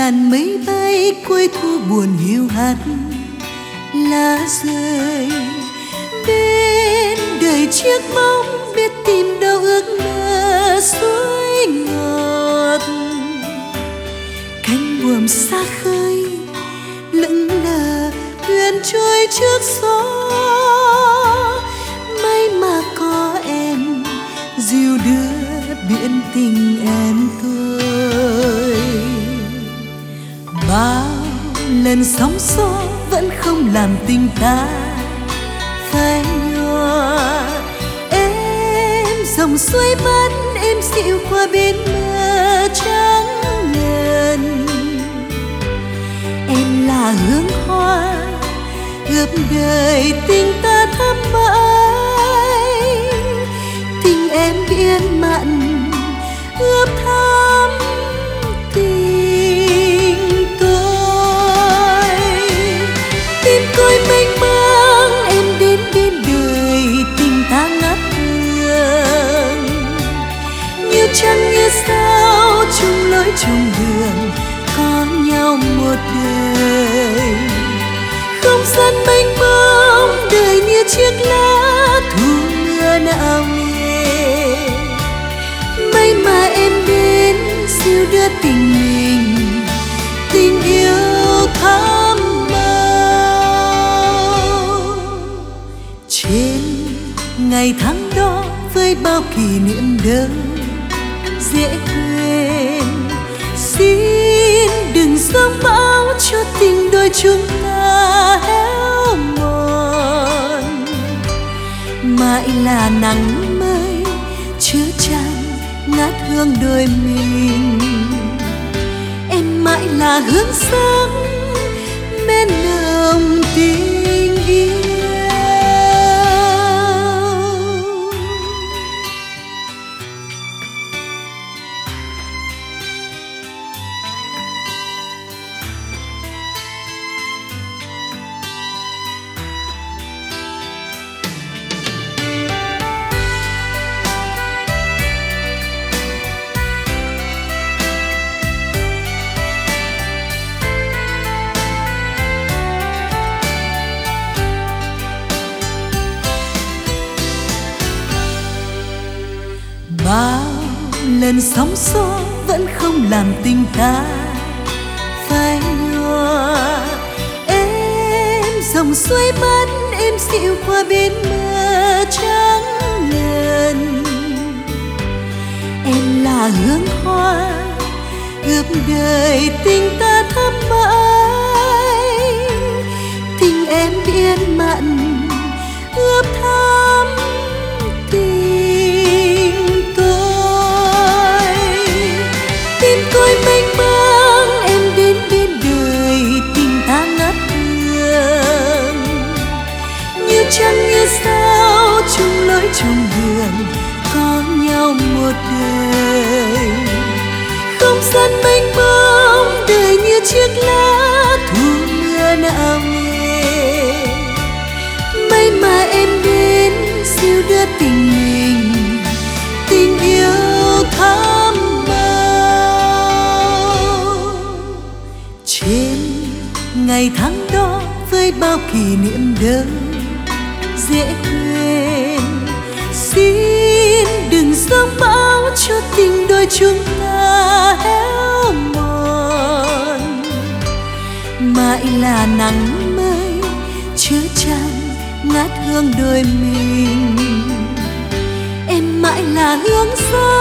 làn mây bay cuối thu buồn hiu hắt, lá rơi bên đời chiếc bóng biết tìm đâu ước mơ suối ngọt. Cánh buồm xa khơi lững lờ thuyền trôi trước gió, may mà có em dìu đưa biển tình em tôi. Bao lần sóng gió vẫn không làm tình ta phai nhòa, em dòng suối bắt em dịu qua bên bờ trắng ngần. Em là hương hoa ướp đời tình ta thắm mãi, tình em biển mặn ướp thắm tình tôi. Tim tôi mênh mang em đến bên đời tình ta ngát hương, như trăng như sao chung lối chung đường có nhau một đời. Không gian mênh mông đời như chiếc lá thu mưa nào nề, may mà em đến dìu đưa tình mình, tình yêu thắm mau. Trên ngày tháng đó với bao kỷ niệm đơn dễ quên, xin đừng giông bão cho tình đôi chúng ta héo mòn. Mãi là nắng mới chứa chan ngát hương đôi mình, em mãi là hương sáng bên nồng tình yêu. Bao lần sóng gió vẫn không làm tình ta phai nhòa, em dòng suối bắt em dịu qua bên bờ trắng ngần. Em là hương hoa ướp đời tình ta thắm mãi, tình em biển mặn ướp thắm tình tôi. Tim tôi mênh mang em đến bên đời tình ta ngát hương, như trăng như sao chung lối chung đường có nhau một đời. Không gian mênh mông đời như chiếc lá thu mưa nào nề, may mà em đến dìu đưa tình mình, tình yêu thắm mau. Trên ngày tháng đó với bao kỷ niệm đơn dễ quên, xin đừng giông bão cho tình đôi chúng ta héo mòn. Mãi là nắng mới chứa chan ngát hương đôi mình, em mãi là hương sáng